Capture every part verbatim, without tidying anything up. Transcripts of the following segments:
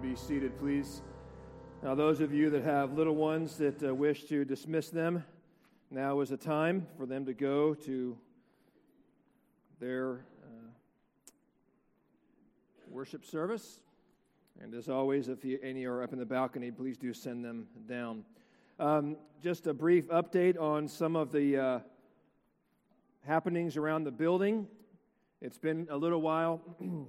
be seated, please. Now, those of you that have little ones that uh, wish to dismiss them, now is the time for them to go to their uh, worship service. And as always, if you, any are up in the balcony, please do send them down. Um, just a brief update on some of the uh, happenings around the building. It's been a little while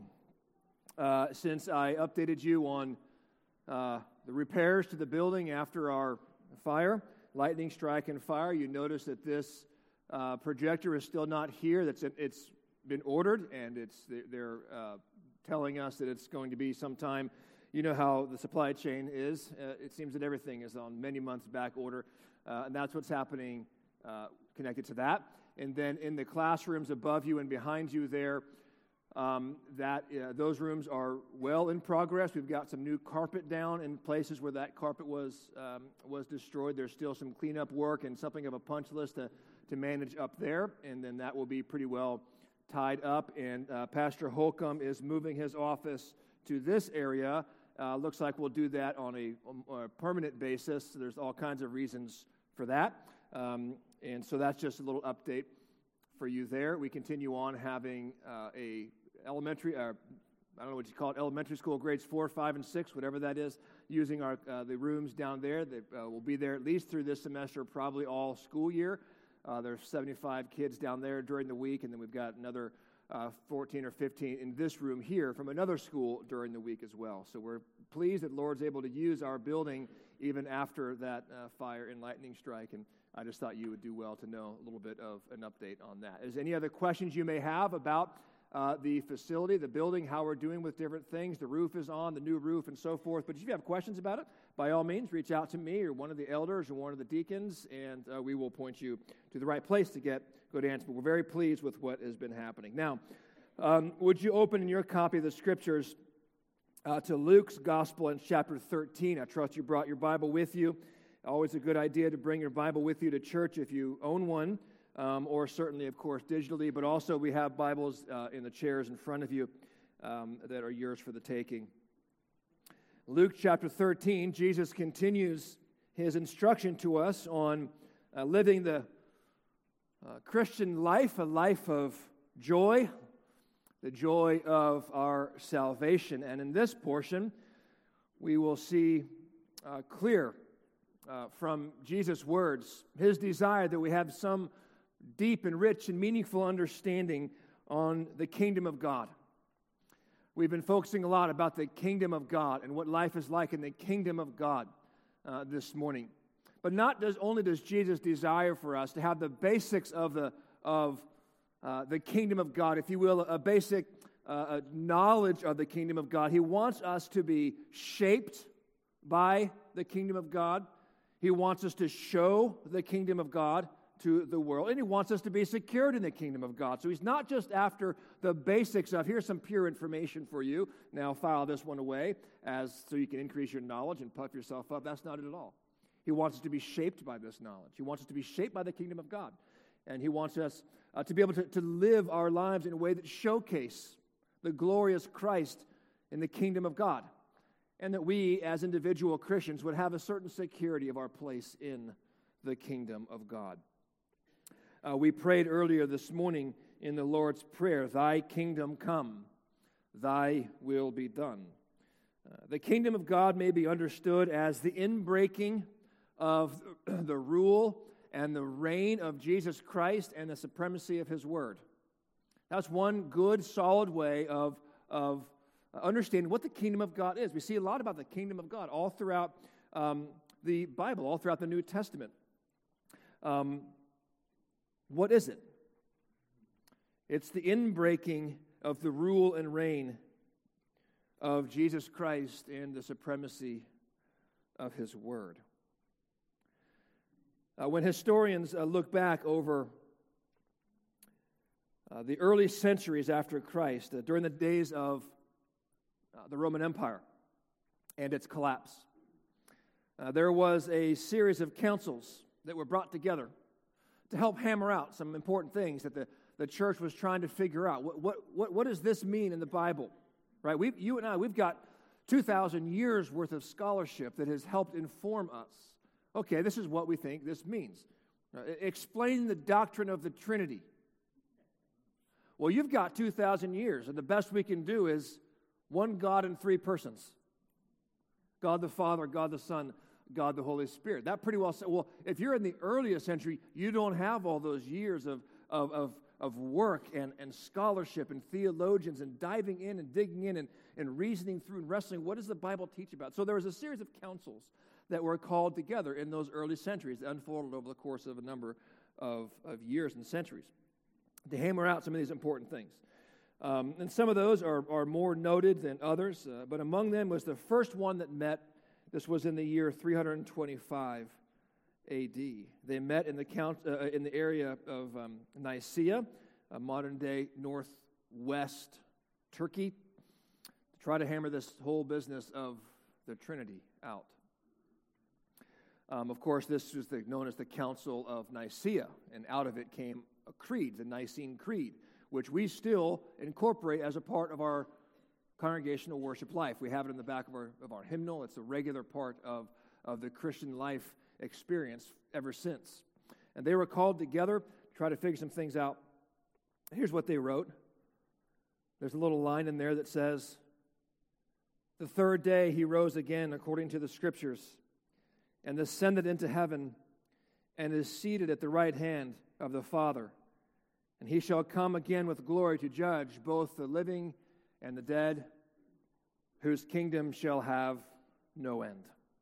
uh, since I updated you on uh, the repairs to the building after our fire, lightning strike and fire. You notice that this uh, projector is still not here. That's it's been ordered, and it's they're uh, telling us that it's going to be sometime. You know how the supply chain is. Uh, it seems that everything is on many months back order, uh, and that's what's happening uh, connected to that. And then in the classrooms above you and behind you there, um, that uh, those rooms are well in progress. We've got some new carpet down in places where that carpet was um, was destroyed. There's still some cleanup work and something of a punch list to, to manage up there, and then that will be pretty well tied up. And uh, Pastor Holcomb is moving his office to this area. Uh, looks like we'll do that on a, on a permanent basis. So there's all kinds of reasons for that. Um, and so that's just a little update for you there. We continue on having uh, a elementary, uh, I don't know what you call it, elementary school grades four, five, and six, whatever that is, using our uh, the rooms down there. They uh, will be there at least through this semester, probably all school year. Uh, there's seventy-five kids down there during the week, and then we've got another uh, fourteen or fifteen in this room here from another school during the week as well. So we're pleased that Lord's able to use our building even after that uh, fire and lightning strike, and I just thought you would do well to know a little bit of an update on that. Is any other questions you may have about uh, the facility, the building, how we're doing with different things? The roof is on, the new roof, and so forth. But if you have questions about it, by all means, reach out to me or one of the elders or one of the deacons, and uh, we will point you to the right place to get good answers. But we're very pleased with what has been happening. Now, um, would you open in your copy of the Scriptures uh, to Luke's Gospel in chapter thirteen? I trust you brought your Bible with you. Always a good idea to bring your Bible with you to church if you own one, um, or certainly, of course, digitally. But also we have Bibles uh, in the chairs in front of you um, that are yours for the taking. Luke chapter thirteen, Jesus continues his instruction to us on uh, living the uh, Christian life, a life of joy, the joy of our salvation. And in this portion, we will see uh, clear Uh, from Jesus' words, his desire that we have some deep and rich and meaningful understanding on the kingdom of God. We've been focusing a lot about the kingdom of God and what life is like in the kingdom of God uh, this morning. But not does only does Jesus desire for us to have the basics of the of uh, the kingdom of God, if you will, a basic uh, a knowledge of the kingdom of God. He wants us to be shaped by the kingdom of God. He wants us to show the kingdom of God to the world, and he wants us to be secured in the kingdom of God. So he's not just after the basics of, here's some pure information for you, now file this one away as so you can increase your knowledge and puff yourself up. That's not it at all. He wants us to be shaped by this knowledge. He wants us to be shaped by the kingdom of God, and he wants us uh, to be able to, to live our lives in a way that showcase the glorious Christ in the kingdom of God, and that we, as individual Christians, would have a certain security of our place in the kingdom of God. Uh, we prayed earlier this morning in the Lord's Prayer, "Thy kingdom come, thy will be done." Uh, the kingdom of God may be understood as the inbreaking of the rule and the reign of Jesus Christ and the supremacy of his word. That's one good, solid way of, of understanding what the kingdom of God is. We see a lot about the kingdom of God all throughout um, the Bible, all throughout the New Testament. Um, what is it? It's the inbreaking of the rule and reign of Jesus Christ and the supremacy of his word. Uh, when historians uh, look back over uh, the early centuries after Christ, uh, during the days of uh, the Roman Empire and its collapse, uh, there was a series of councils that were brought together to help hammer out some important things that the, the church was trying to figure out. What, what, what, what does this mean in the Bible? Right? We, you and I, we've got two thousand years worth of scholarship that has helped inform us. Okay, this is what we think this means. Uh, explain the doctrine of the Trinity. Well, you've got two thousand years, and the best we can do is one God in three persons. God the Father, God the Son, God the Holy Spirit. That pretty well said, well, if you're in the earliest century, you don't have all those years of, of, of, of work and, and scholarship and theologians and diving in and digging in and, and reasoning through and wrestling. What does the Bible teach about? So there was a series of councils that were called together in those early centuries that unfolded over the course of a number of, of years and centuries to hammer out some of these important things. Um, and some of those are, are more noted than others, uh, but among them was the first one that met. This was in the year three twenty-five A D. They met in the count, uh, in the area of um, Nicaea, uh, modern-day northwest Turkey, to try to hammer this whole business of the Trinity out. Um, of course, this was the, known as the Council of Nicaea, and out of it came a creed, the Nicene Creed, which we still incorporate as a part of our congregational worship life. We have it in the back of our of our hymnal. It's a regular part of, of the Christian life experience ever since. And they were called together to try to figure some things out. Here's what they wrote. There's a little line in there that says, "The third day he rose again according to the Scriptures and ascended into heaven and is seated at the right hand of the Father. And he shall come again with glory to judge both the living and the dead, whose kingdom shall have no end."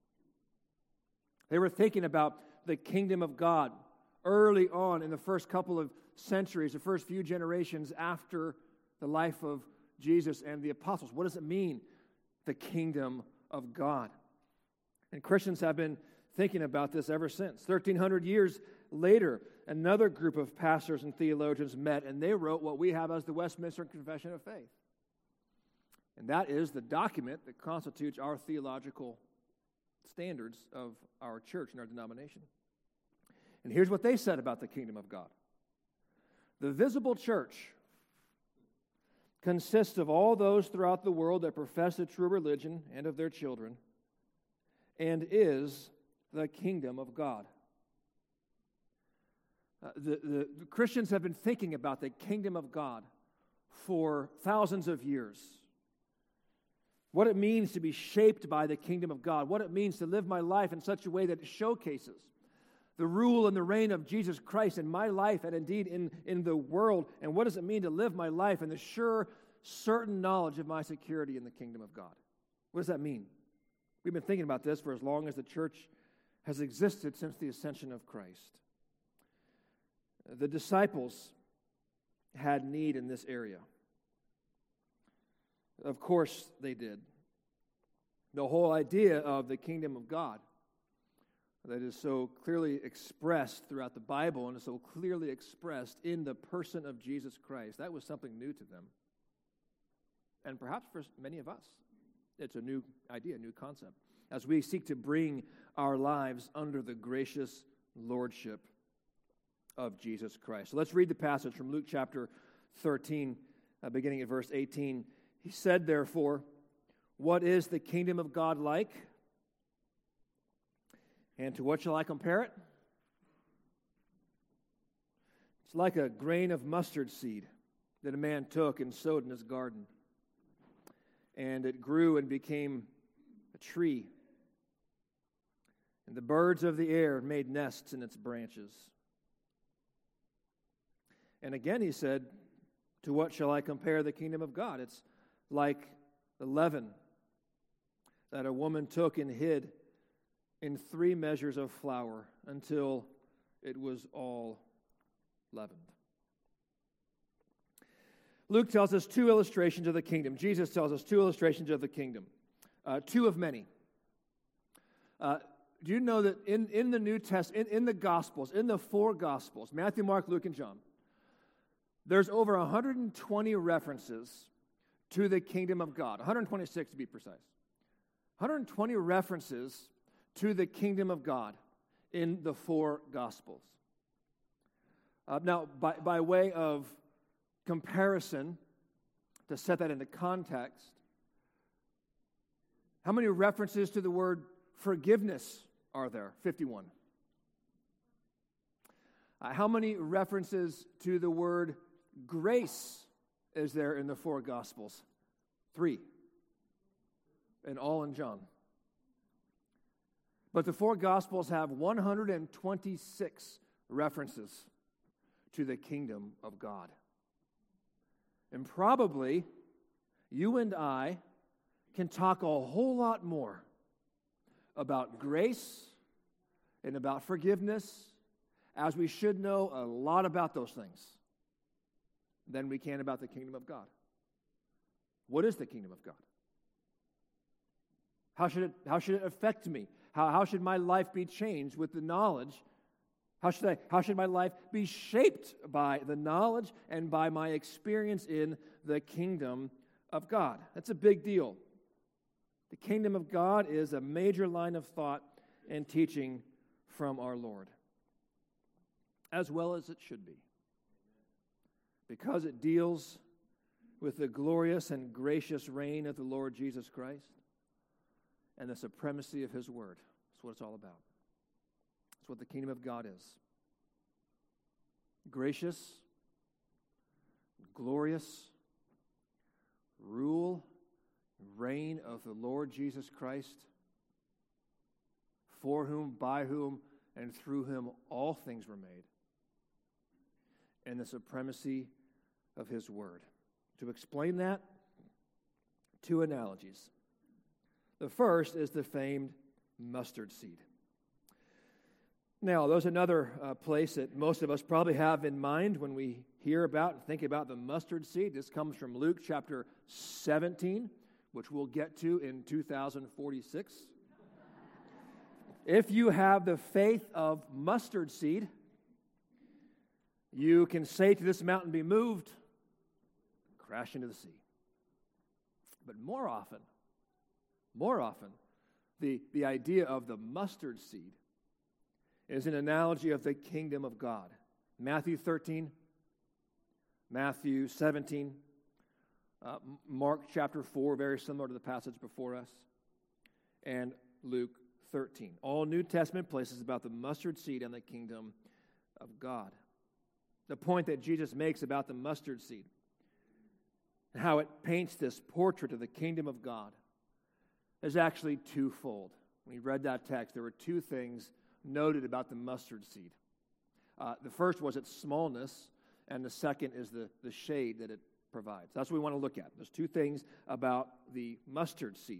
They were thinking about the kingdom of God early on in the first couple of centuries, the first few generations after the life of Jesus and the apostles. What does it mean, the kingdom of God? And Christians have been thinking about this ever since. thirteen hundred years later, another group of pastors and theologians met, and they wrote what we have as the Westminster Confession of Faith. And that is the document that constitutes our theological standards of our church and our denomination. And here's what they said about the kingdom of God. The visible church consists of all those throughout the world that profess the true religion and of their children, and is the kingdom of God. Uh, the, the, the Christians have been thinking about the kingdom of God for thousands of years. What it means to be shaped by the kingdom of God. What it means to live my life in such a way that it showcases the rule and the reign of Jesus Christ in my life and indeed in, in the world. And what does it mean to live my life in the sure, certain knowledge of my security in the kingdom of God? What does that mean? We've been thinking about this for as long as the church has existed since the ascension of Christ. The disciples had need in this area. Of course they did. The whole idea of the kingdom of God that is so clearly expressed throughout the Bible and is so clearly expressed in the person of Jesus Christ, that was something new to them. And perhaps for many of us, it's a new idea, a new concept, as we seek to bring our lives under the gracious lordship of Jesus Christ. So let's read the passage from Luke chapter thirteen, uh, beginning at verse eighteen. He said, therefore, what is the kingdom of God like? And to what shall I compare it? It's like a grain of mustard seed that a man took and sowed in his garden. And it grew and became a tree. And the birds of the air made nests in its branches. And again he said, to what shall I compare the kingdom of God? It's like the leaven that a woman took and hid in three measures of flour until it was all leavened. Luke tells us two illustrations of the kingdom. Jesus tells us two illustrations of the kingdom, uh, two of many. Uh, do you know that in, in the New Testament, in, in the Gospels, in the four Gospels, Matthew, Mark, Luke, and John, there's over one hundred twenty references to the kingdom of God, one hundred twenty-six to be precise. one hundred twenty references to the kingdom of God in the four Gospels. Uh, now, by, by way of comparison, to set that into context, How many references to the word forgiveness are there? fifty-one. Uh, how many references to the word grace is there in the four Gospels? Three. And all in John. But the four Gospels have one hundred twenty-six references to the kingdom of God. And probably you and I can talk a whole lot more about grace and about forgiveness, as we should know a lot about those things, than we can about the kingdom of God. What is the kingdom of God? How should it, how should it affect me? How, how should my life be changed with the knowledge? How should I, how should my life be shaped by the knowledge and by my experience in the kingdom of God? That's a big deal. The kingdom of God is a major line of thought and teaching from our Lord, as well as it should be, because it deals with the glorious and gracious reign of the Lord Jesus Christ and the supremacy of His word. That's what it's all about. That's what the kingdom of God is. Gracious, glorious rule, reign of the Lord Jesus Christ, for whom, by whom, and through Him all things were made, and the supremacy of His word. To explain that, two analogies. The first is the famed mustard seed. Now, there's another uh, place that most of us probably have in mind when we hear about and think about the mustard seed. This comes from Luke chapter seventeen, which we'll get to in two thousand forty-six. If you have the faith of mustard seed, you can say to this mountain, be moved, crash into the sea. But more often, more often, the, the idea of the mustard seed is an analogy of the kingdom of God. Matthew thirteen, Matthew seventeen, uh, Mark chapter four, very similar to the passage before us, and Luke thirteen. All New Testament places about the mustard seed and the kingdom of God. The point that Jesus makes about the mustard seed and how it paints this portrait of the kingdom of God is actually twofold. When we read that text, there were two things noted about the mustard seed. Uh, the first was its smallness, and the second is the, the shade that it provides. That's what we want to look at. There's two things about the mustard seed.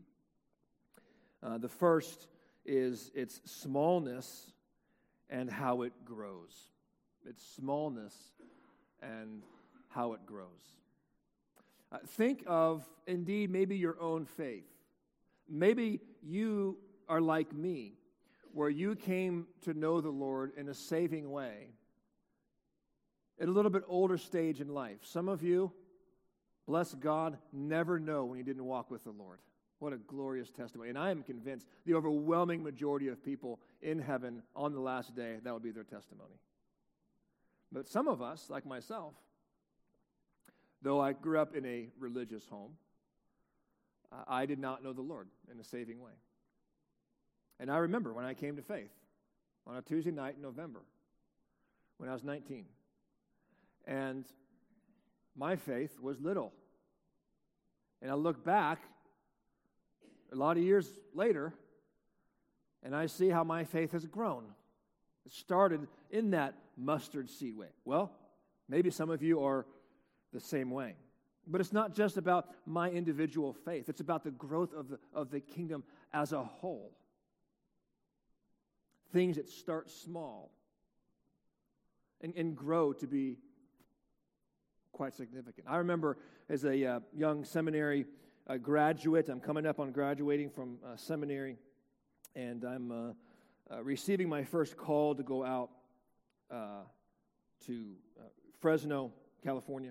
Uh, the first is its smallness and how it grows. Its smallness and how it grows. Uh, think of, indeed, maybe your own faith. Maybe you are like me, where you came to know the Lord in a saving way at a little bit older stage in life. Some of you, bless God, never know when you didn't walk with the Lord. What a glorious testimony. And I am convinced the overwhelming majority of people in heaven on the last day, that would be their testimony. But some of us, like myself, though I grew up in a religious home, uh, I did not know the Lord in a saving way. And I remember when I came to faith on a Tuesday night in November when I was nineteen. And my faith was little. And I look back a lot of years later, and I see how my faith has grown. It started in that mustard seed way. Well, maybe some of you are the same way. But it's not just about my individual faith. It's about the growth of the, of the kingdom as a whole. Things that start small and, and grow to be quite significant. I remember as a uh, young seminary uh, graduate, I'm coming up on graduating from uh, seminary, and I'm uh, uh, receiving my first call to go out uh, to uh, Fresno, California.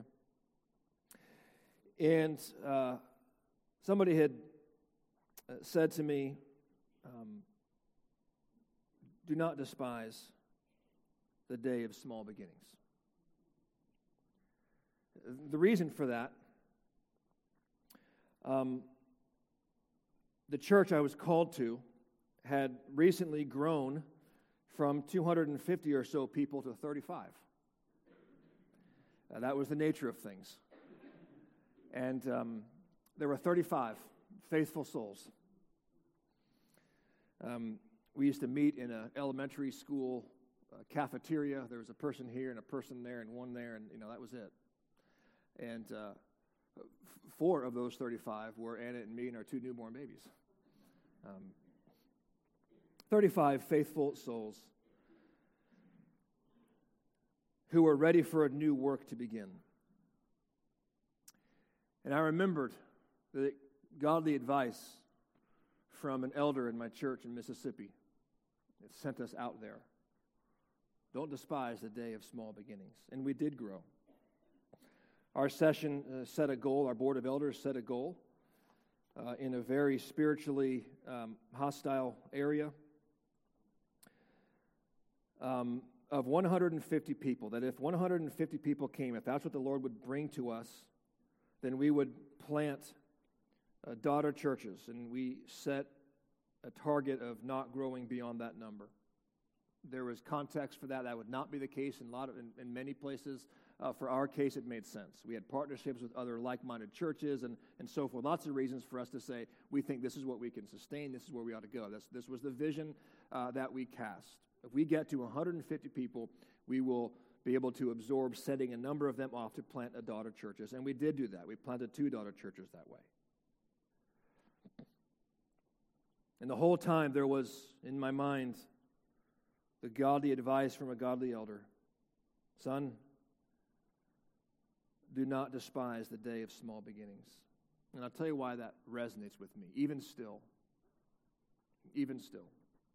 And uh, somebody had uh, said to me, um, do not despise the day of small beginnings. The reason for that, um, the church I was called to had recently grown from two hundred fifty or so people to thirty-five. Uh, that was the nature of things. And um, there were thirty-five faithful souls. Um, we used to meet in an elementary school uh, cafeteria. There was a person here and a person there and one there, and you know that was it. And uh, f- four of those thirty-five were Anna and me and our two newborn babies. Um, thirty-five faithful souls who were ready for a new work to begin. And I remembered the godly advice from an elder in my church in Mississippi that sent us out there. Don't despise the day of small beginnings. And we did grow. Our session uh, set a goal, our board of elders set a goal uh, in a very spiritually um, hostile area um, of one hundred fifty people, that if one hundred fifty people came, if that's what the Lord would bring to us, then we would plant uh, daughter churches, and we set a target of not growing beyond that number. There was context for that. That would not be the case in a lot of, in, in many places. Uh, for our case, it made sense. We had partnerships with other like-minded churches and, and so forth. Lots of reasons for us to say, we think this is what we can sustain, this is where we ought to go. This, this was the vision uh, that we cast. If we get to one hundred fifty people, we will be able to absorb sending a number of them off to plant a daughter churches. And we did do that. We planted two daughter churches that way. And the whole time there was, in my mind, the godly advice from a godly elder. Son, do not despise the day of small beginnings. And I'll tell you why that resonates with me, even still. Even still.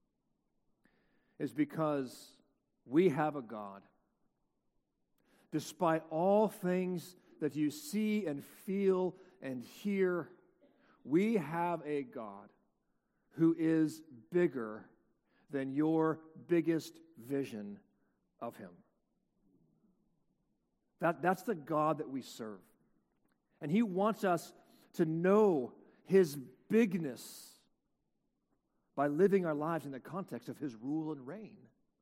Is because we have a God. Despite all things that you see and feel and hear, we have a God who is bigger than your biggest vision of Him. That, that's the God that we serve. And He wants us to know His bigness by living our lives in the context of His rule and reign.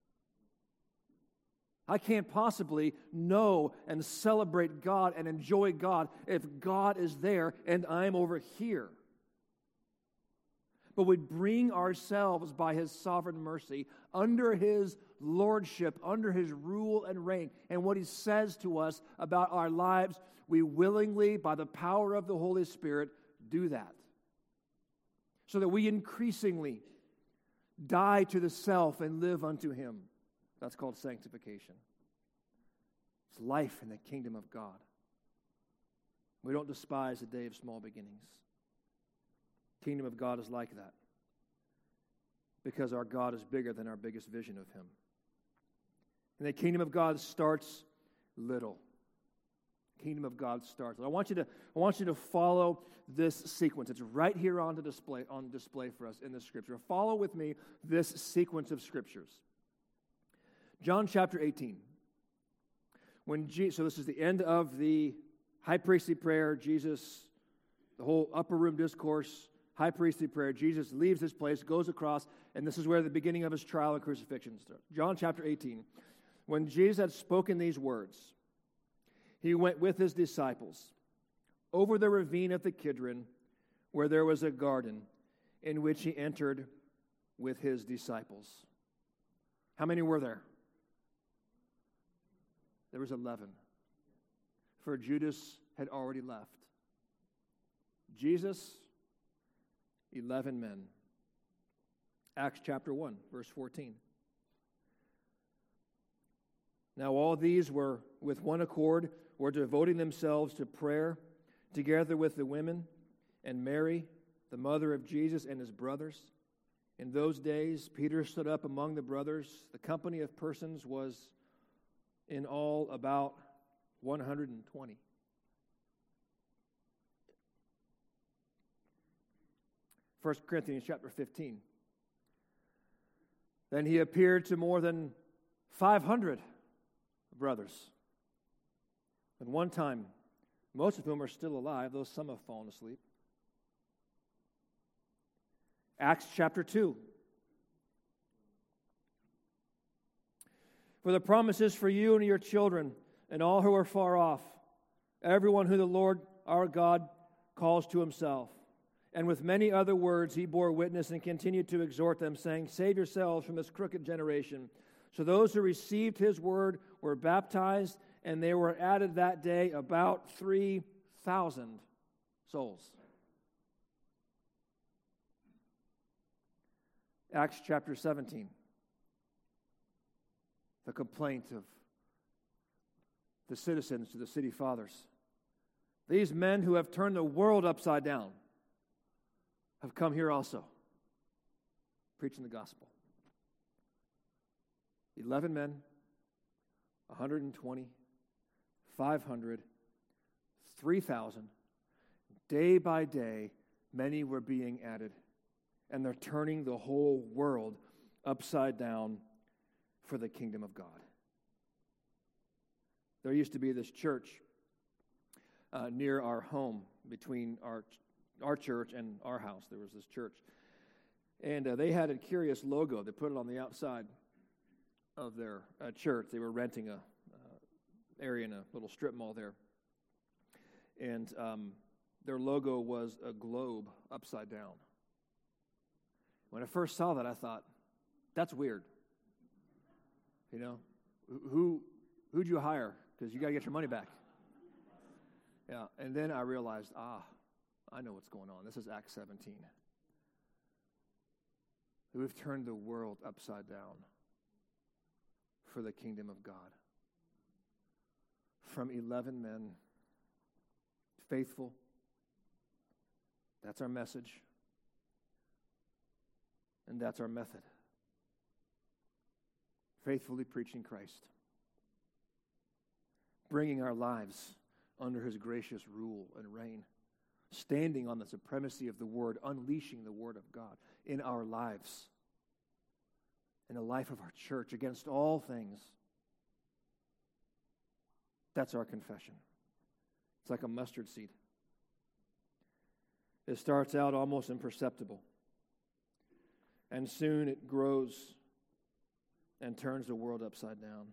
I can't possibly know and celebrate God and enjoy God if God is there and I'm over here. But we bring ourselves by His sovereign mercy under His lordship, under His rule and reign. And what He says to us about our lives, we willingly, by the power of the Holy Spirit, do that. So that we increasingly die to the self and live unto Him. That's called sanctification. It's life in the kingdom of God. We don't despise the day of small beginnings. Kingdom of God is like that because our God is bigger than our biggest vision of Him. And the kingdom of God starts little. Kingdom of God starts. I want you to I want you to follow this sequence. It's right here on the display on display for us in the scripture. Follow with me this sequence of scriptures. John chapter eighteen. When Je- so this is the end of the high priestly prayer. Jesus, the whole upper room discourse, high priestly prayer. Jesus leaves this place, goes across, and this is where the beginning of His trial and crucifixion starts. John chapter eighteen. When Jesus had spoken these words, He went with His disciples over the ravine of the Kidron, where there was a garden, in which He entered with His disciples. How many were there? There was eleven. For Judas had already left. Jesus, eleven men. Acts chapter one, verse fourteen. Now all these were with one accord, were devoting themselves to prayer, together with the women and Mary, the mother of Jesus, and His brothers. In those days, Peter stood up among the brothers. The company of persons was in all about one hundred twenty. First Corinthians chapter fifteen. Then He appeared to more than five hundred brothers. At one time, most of whom are still alive, though some have fallen asleep. Acts chapter two. For the promise is for you and your children and all who are far off, everyone who the Lord our God calls to himself. And with many other words he bore witness and continued to exhort them, saying, Save yourselves from this crooked generation. So those who received his word were baptized, and there were added that day about three thousand souls. Acts chapter seventeen. The complaint of the citizens to the city fathers. These men who have turned the world upside down have come here also, preaching the gospel. Eleven men, one hundred twenty, five hundred, three thousand. Day by day, many were being added, and they're turning the whole world upside down for the kingdom of God. There used to be this church uh, near our home, between our our church and our house. There was this church, and uh, they had a curious logo. They put it on the outside of their uh, church. They were renting a uh, area in a little strip mall there, and um, their logo was a globe upside down. When I first saw that, I thought, that's weird. You know, who who'd you hire? Because you got to get your money back. Yeah, and then I realized, ah, I know what's going on. This is Acts seventeen. We've turned the world upside down for the kingdom of God. From eleven men, faithful. That's our message. And that's our method. Faithfully preaching Christ. Bringing our lives under his gracious rule and reign. Standing on the supremacy of the Word, unleashing the Word of God in our lives, in the life of our church, against all things. That's our confession. It's like a mustard seed. It starts out almost imperceptible, and soon it grows and turns the world upside down.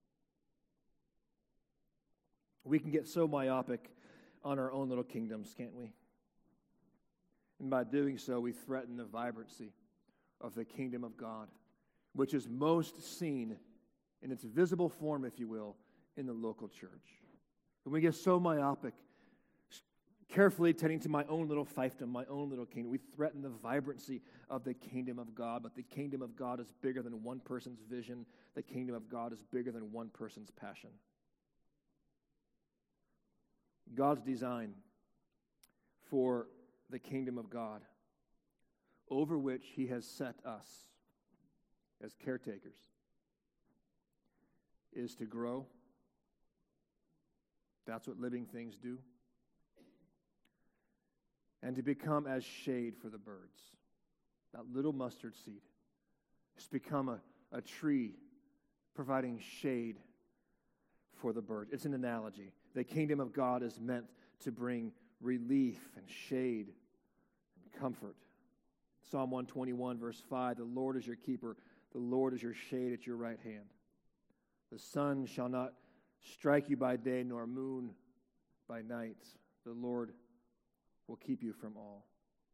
We can get so myopic on our own little kingdoms, can't we? And by doing so, we threaten the vibrancy of the kingdom of God, which is most seen in its visible form, if you will, in the local church. When we get so myopic, carefully tending to my own little fiefdom, my own little kingdom, we threaten the vibrancy of the kingdom of God. But the kingdom of God is bigger than one person's vision. The kingdom of God is bigger than one person's passion. God's design for the kingdom of God, over which he has set us as caretakers, is to grow. That's what living things do. And to become as shade for the birds. That little mustard seed has become a, a tree providing shade for the birds. It's an analogy. The kingdom of God is meant to bring relief and shade and comfort. Psalm one twenty-one, verse five, the Lord is your keeper. The Lord is your shade at your right hand. The sun shall not strike you by day, nor moon by night. The Lord will keep you from all.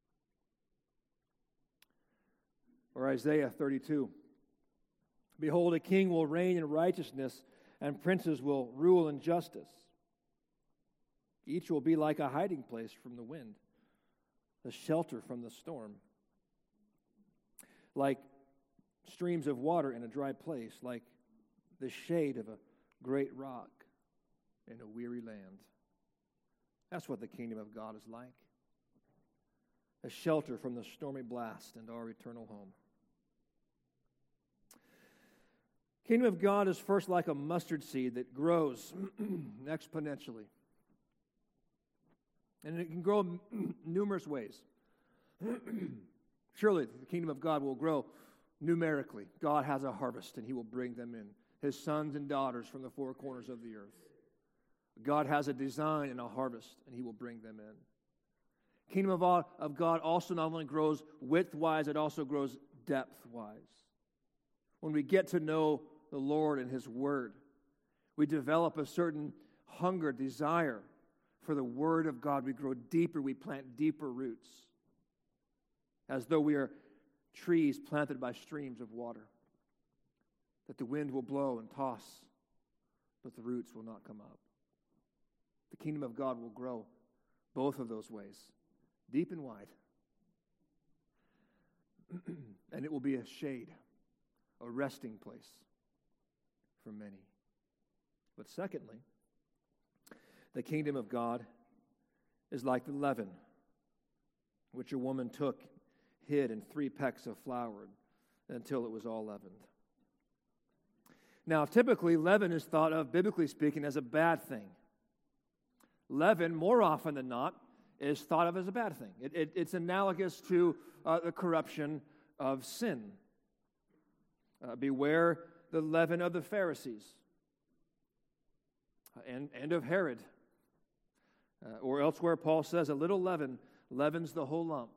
Or Isaiah thirty-two. Behold, a king will reign in righteousness, and princes will rule in justice. Each will be like a hiding place from the wind, a shelter from the storm. Like streams of water in a dry place, like the shade of a great rock in a weary land. That's what the kingdom of God is like. A shelter from the stormy blast and our eternal home. Kingdom of God is first like a mustard seed that grows exponentially. And it can grow in numerous ways. Surely the kingdom of God will grow numerically. God has a harvest and he will bring them in. His sons and daughters from the four corners of the earth. God has a design and a harvest and he will bring them in. Kingdom of, all, of God also not only grows width-wise, it also grows depth-wise. When we get to know the Lord and His Word, we develop a certain hunger, desire for the Word of God. We grow deeper, we plant deeper roots, as though we are trees planted by streams of water, that the wind will blow and toss, but the roots will not come up. The kingdom of God will grow both of those ways, deep and wide. And it will be a shade, a resting place for many. But secondly, the kingdom of God is like the leaven, which a woman took, hid in three pecks of flour until it was all leavened. Now, typically, leaven is thought of, biblically speaking, as a bad thing. Leaven, more often than not, is thought of as a bad thing. It, it, it's analogous to uh, the corruption of sin. Uh, beware the leaven of the Pharisees uh, and, and of Herod. Uh, or elsewhere, Paul says, a little leaven leavens the whole lump.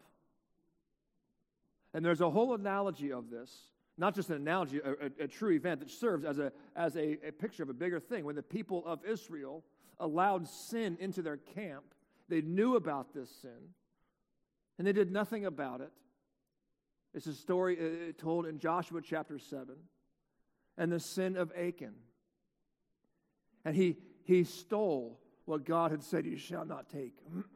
And there's a whole analogy of this, not just an analogy, a, a, a true event that serves as, a, as a, a picture of a bigger thing. When the people of Israel allowed sin into their camp, they knew about this sin, and they did nothing about it. It's a story uh, told in Joshua chapter seven, and the sin of Achan. And he, he stole what God had said, you shall not take,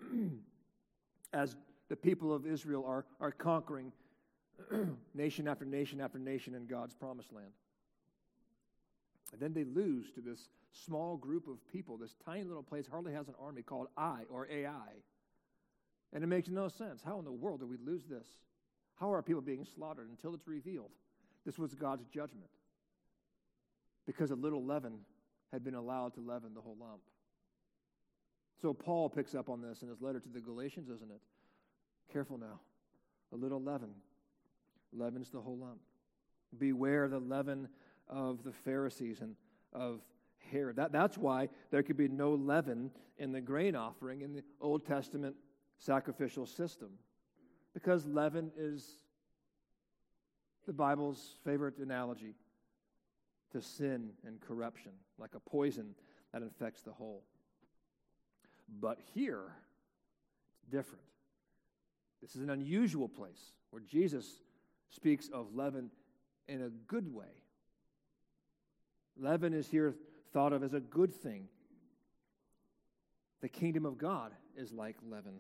as the people of Israel are, are conquering nation after nation after nation in God's promised land. And then they lose to this small group of people. This tiny little place hardly has an army called Ai, or A I. And it makes no sense. How in the world do we lose this? How are people being slaughtered until it's revealed? This was God's judgment, because a little leaven had been allowed to leaven the whole lump. So Paul picks up on this in his letter to the Galatians, isn't it? Careful now. A little leaven leavens the whole lump. Beware the leaven of the Pharisees and of Herod. That, that's why there could be no leaven in the grain offering in the Old Testament sacrificial system. Because leaven is the Bible's favorite analogy to sin and corruption, like a poison that infects the whole. But here, it's different. This is an unusual place where Jesus speaks of leaven in a good way. Leaven is here thought of as a good thing. The kingdom of God is like leaven.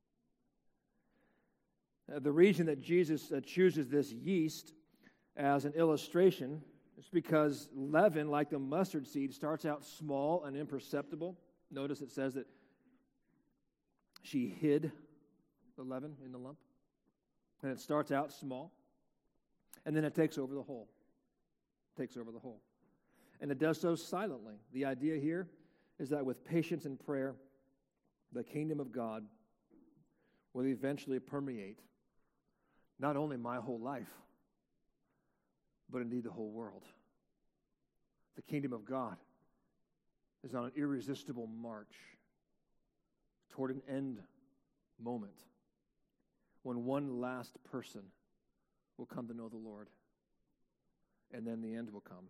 Uh, the reason that Jesus uh, chooses this yeast as an illustration is because leaven, like the mustard seed, starts out small and imperceptible. Notice it says that she hid the leaven in the lump. And it starts out small, and then it takes over the whole. It takes over the whole. And it does so silently. The idea here is that with patience and prayer, the kingdom of God will eventually permeate not only my whole life, but indeed the whole world. The kingdom of God is on an irresistible march toward an end moment when one last person will come to know the Lord, and then the end will come.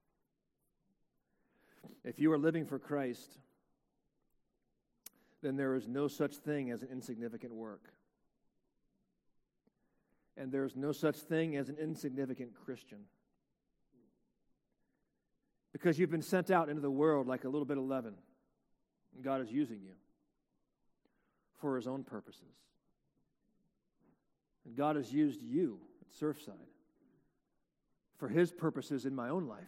If you are living for Christ, then there is no such thing as an insignificant work. And there is no such thing as an insignificant Christian. Because you've been sent out into the world like a little bit of leaven, and God is using you for His own purposes. And God has used you at Surfside for His purposes in my own life,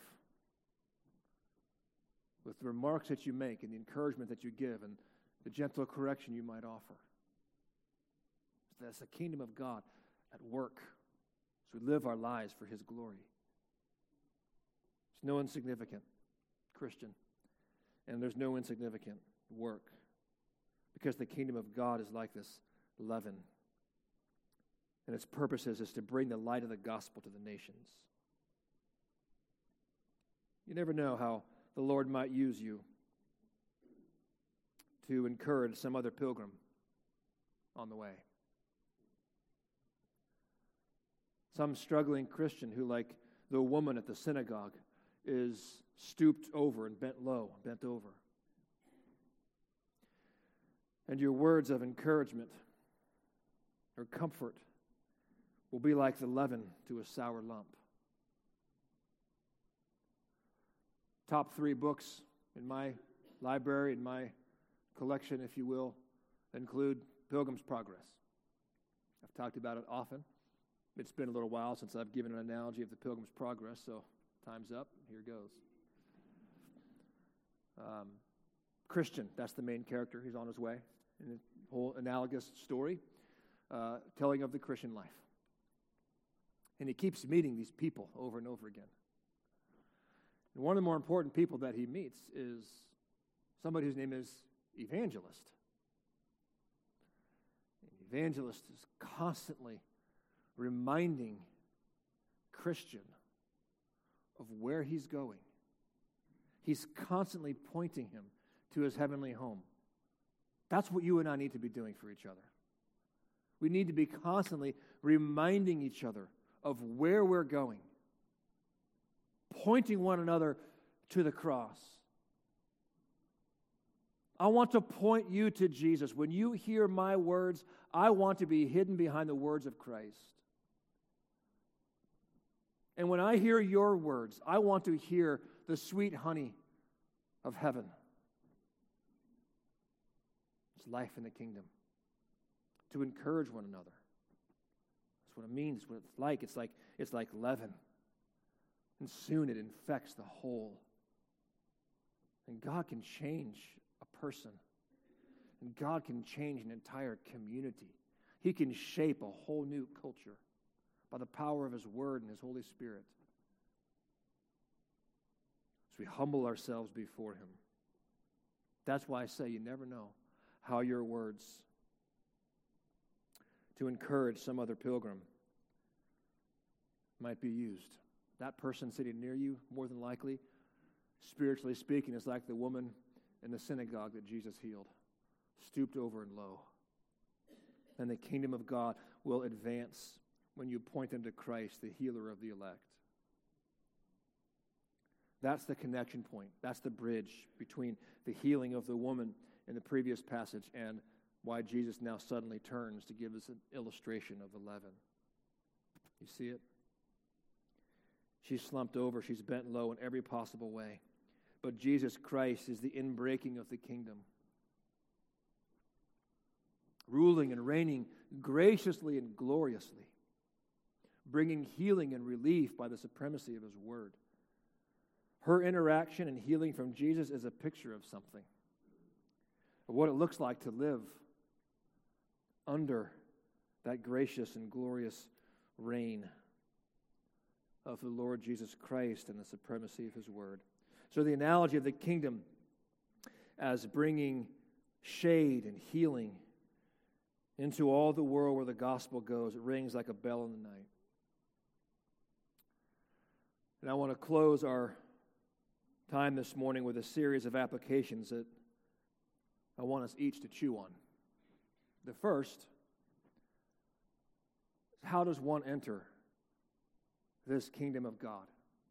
with the remarks that you make and the encouragement that you give and the gentle correction you might offer. That's the kingdom of God at work as we live our lives for His glory. There's no insignificant Christian, and there's no insignificant work, because the kingdom of God is like this leaven, and its purposes is to bring the light of the gospel to the nations. You never know how the Lord might use you to encourage some other pilgrim on the way. Some struggling Christian who, like the woman at the synagogue, is stooped over and bent low, bent over. And your words of encouragement or comfort will be like the leaven to a sour lump. Top three books in my library, in my collection, if you will, include Pilgrim's Progress. I've talked about it often. It's been a little while since I've given an analogy of the Pilgrim's Progress, so time's up. Here goes. Um, Christian, that's the main character. He's on his way in a whole analogous story, uh, telling of the Christian life. And he keeps meeting these people over and over again. And one of the more important people that he meets is somebody whose name is Evangelist. And Evangelist is constantly reminding Christian of where he's going. He's constantly pointing him to his heavenly home. That's what you and I need to be doing for each other. We need to be constantly reminding each other of where we're going, pointing one another to the cross. I want to point you to Jesus. When you hear my words, I want to be hidden behind the words of Christ. And when I hear your words, I want to hear the sweet honey of heaven. It's life in the kingdom. To encourage one another. That's what it means. It's what it's like. It's like it's like leaven. And soon it infects the whole. And God can change a person. And God can change an entire community. He can shape a whole new culture by the power of His Word and His Holy Spirit. As we humble ourselves before Him. That's why I say you never know how your words to encourage some other pilgrim might be used. That person sitting near you, more than likely, spiritually speaking, is like the woman in the synagogue that Jesus healed, stooped over and low. And the kingdom of God will advance when you point them to Christ, the healer of the elect. That's the connection point. That's the bridge between the healing of the woman in the previous passage and why Jesus now suddenly turns to give us an illustration of the leaven. You see it? She's slumped over. She's bent low in every possible way. But Jesus Christ is the inbreaking of the kingdom. Ruling and reigning graciously and gloriously. Bringing healing and relief by the supremacy of His Word. Her interaction and healing from Jesus is a picture of something. Of what it looks like to live under that gracious and glorious reign of the Lord Jesus Christ and the supremacy of His Word. So the analogy of the kingdom as bringing shade and healing into all the world where the gospel goes, it rings like a bell in the night. And I want to close our time this morning with a series of applications that I want us each to chew on. The first is, how does one enter this kingdom of God?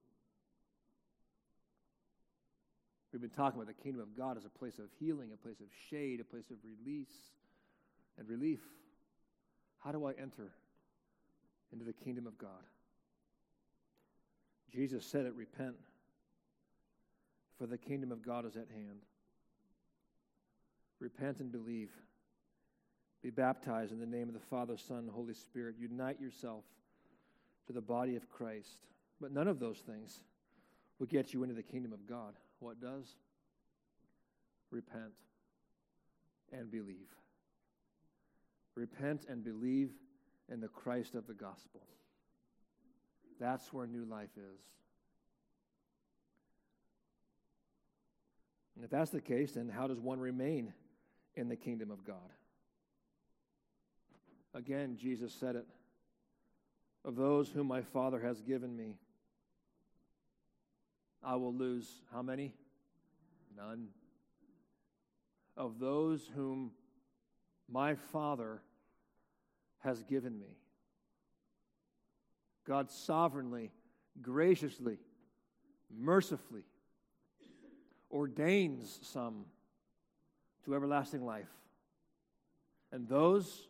We've been talking about the kingdom of God as a place of healing, a place of shade, a place of release and relief. How do I enter into the kingdom of God? Jesus said it, repent, for the kingdom of God is at hand. Repent and believe. Be baptized in the name of the Father, Son, and Holy Spirit. Unite yourself to the body of Christ. But none of those things will get you into the kingdom of God. What does? Repent and believe. Repent and believe in the Christ of the gospel. That's where new life is. And if that's the case, then how does one remain in the kingdom of God? Again, Jesus said it. Of those whom my Father has given me, I will lose how many? None. Of those whom my Father has given me. God sovereignly, graciously, mercifully ordains some to everlasting life. And those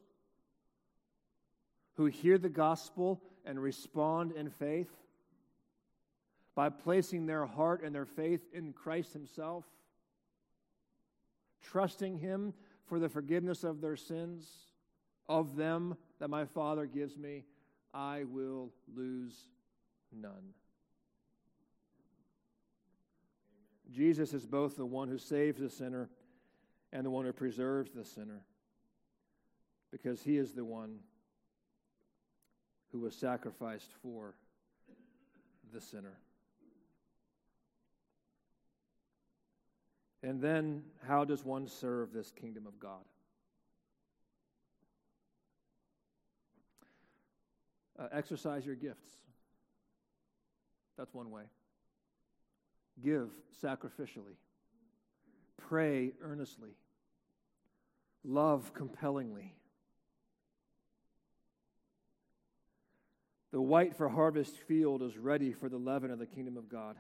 who hear the gospel and respond in faith by placing their heart and their faith in Christ himself, trusting him for the forgiveness of their sins, of them that my Father gives me, I will lose none. Jesus is both the one who saves the sinner and the one who preserves the sinner, because he is the one who was sacrificed for the sinner. And then, how does one serve this kingdom of God? Uh, exercise your gifts. That's one way. Give sacrificially. Pray earnestly. Love compellingly. The white for harvest field is ready for the leaven of the kingdom of God.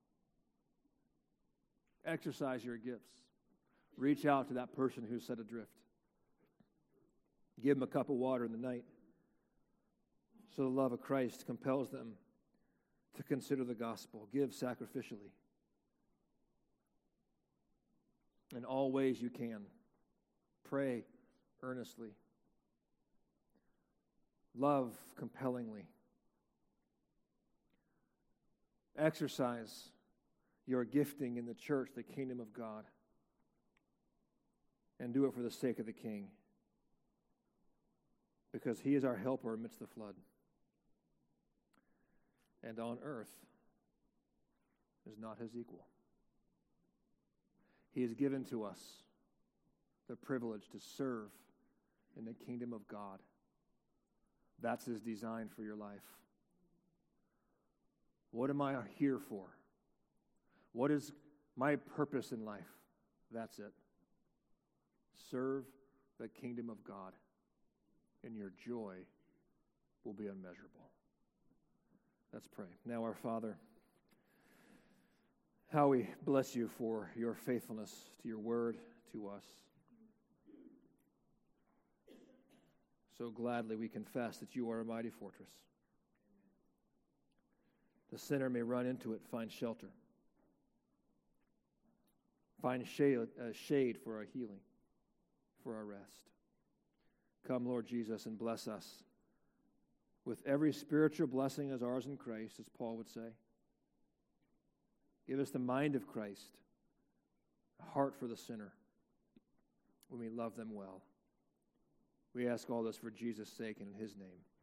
Exercise your gifts. Reach out to that person who's set adrift. Give them a cup of water in the night, so the love of Christ compels them to consider the gospel. Give sacrificially. In all ways you can. Pray earnestly. Love compellingly. Exercise your gifting in the church, the kingdom of God, and do it for the sake of the King, because he is our helper amidst the flood. And on earth is not his equal. He has given to us the privilege to serve in the kingdom of God. That's his design for your life. What am I here for? What is my purpose in life? That's it. Serve the kingdom of God, and your joy will be unmeasurable. Let's pray. Now, our Father, how we bless you for your faithfulness to your word, to us. So gladly we confess that you are a mighty fortress. The sinner may run into it, find shelter. Find shade, uh, shade for our healing, for our rest. Come, Lord Jesus, and bless us with every spiritual blessing as ours in Christ, as Paul would say. Give us the mind of Christ, a heart for the sinner, when we love them well. We ask all this for Jesus' sake and in his name.